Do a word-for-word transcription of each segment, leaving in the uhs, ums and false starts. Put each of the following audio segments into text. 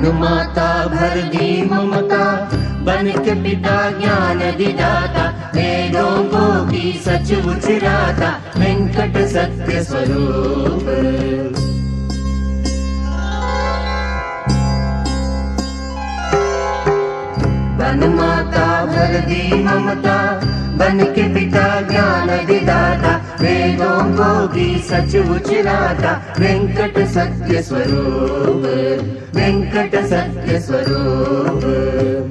बन माता भर दी ममता, बन के पिता ज्ञान विदाता, वेदों को की सच उचराता, वेंकट सत्य स्वरूप। बन माता भर दी ममता, बन के पिता ज्ञान विदाता, वेदों को की सच उचराता, वेंकट सत्य स्वरूप, वेंकट सत्य स्वरूप।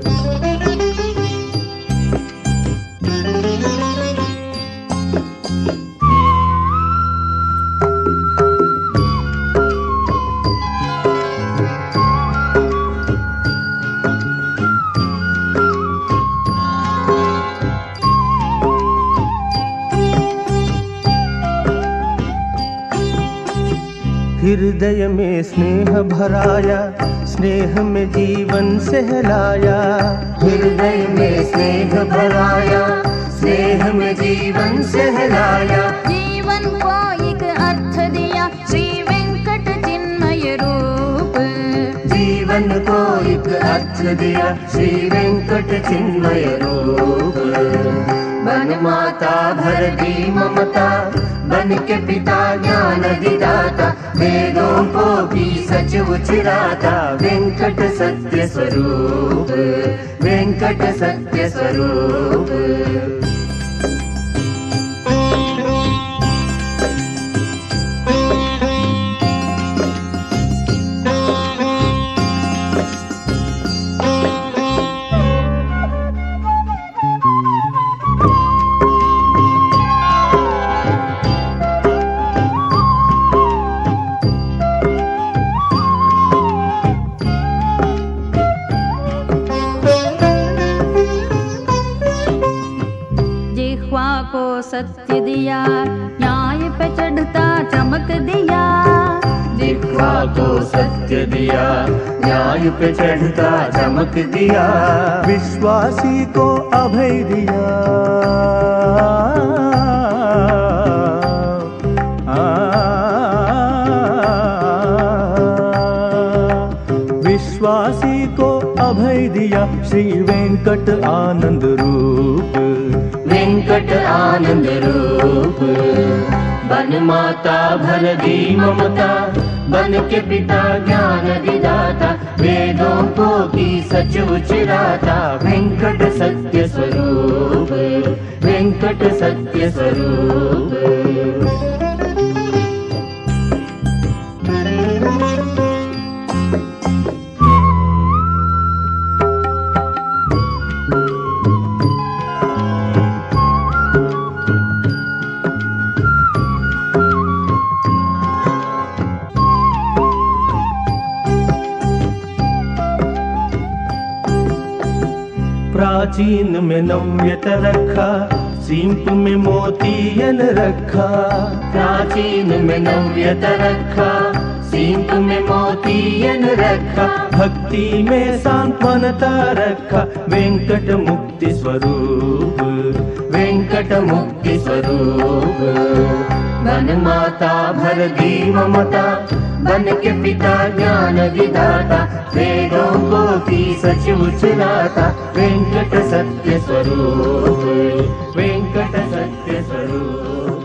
हृदय में स्नेह भराया, स्नेह में जीवन सहलाया। हृदय में स्नेह भराया, स्नेह में जीवन सहलाया। जीवन को एक अर्थ दिया, श्री वेंकट चिन्मय रूप। जीवन को एक अर्थ दिया, श्री वेंकट चिन्मय रूप। बन माता भर दी ममता, बन के पिता ज्ञान विदाता, वेदों को भी सच उचराता, वेंकट सत्य स्वरूप, वेंकट सत्य स्वरूप। को सत्य दिया, न्याय पे चढ़ता चमक दिया। जिह्वा को सत्य दिया, न्याय पे चढ़ता चमक दिया। विश्वासी को अभय दिया, विश्वासी को अभय दिया, श्री वेंकट आनंद रूप, वेंकट आनंद रूप। बन माता भर दी ममता, बन के पिता ज्ञान विदाता, वेदों को की सच उचराता, वेंकट सत्य स्वरूप, वेंकट सत्य स्वरूप। प्राचीन में नव्यत रखा, सीप में मोतियन रखा। प्राचीन में नव्यत रखा, सीप में मोतियन रखा। भक्ति में सांत्वनता रखा, वेंकट मुक्ति स्वरूप, वेंकट मुक्ति स्वरूप। बन माता भर दी ममता, बन के पिता ज्ञान विदाता, वेदों को की सच उचराता, वेंकट सत्य स्वरूप, वेंकट सत्य स्वरूप।